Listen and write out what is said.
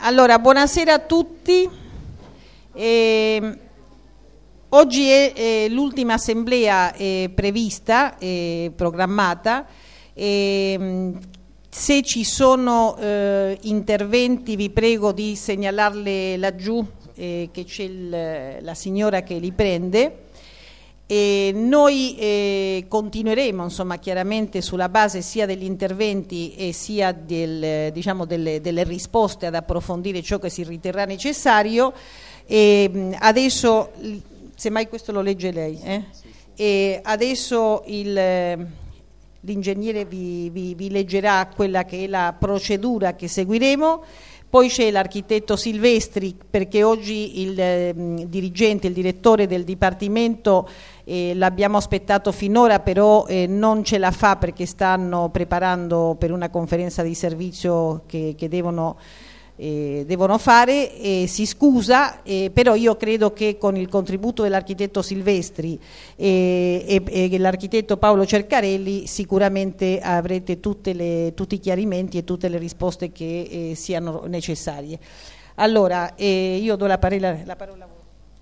Allora, buonasera a tutti. Oggi è l'ultima assemblea prevista e programmata. Se ci sono interventi vi prego di segnalarle laggiù che c'è la signora che li prende. Noi continueremo insomma chiaramente sulla base sia degli interventi e sia delle risposte ad approfondire ciò che si riterrà necessario. Adesso, semmai questo lo legge lei, e adesso l'ingegnere vi leggerà quella che è la procedura che seguiremo. Poi c'è l'architetto Silvestri, perché oggi il direttore del Dipartimento l'abbiamo aspettato finora, però non ce la fa perché stanno preparando per una conferenza di servizio che devono fare, e si scusa, però io credo che con il contributo dell'architetto Silvestri e l'architetto Paolo Cercarelli sicuramente avrete tutti i chiarimenti e tutte le risposte che siano necessarie. Allora, io do la parola a voi.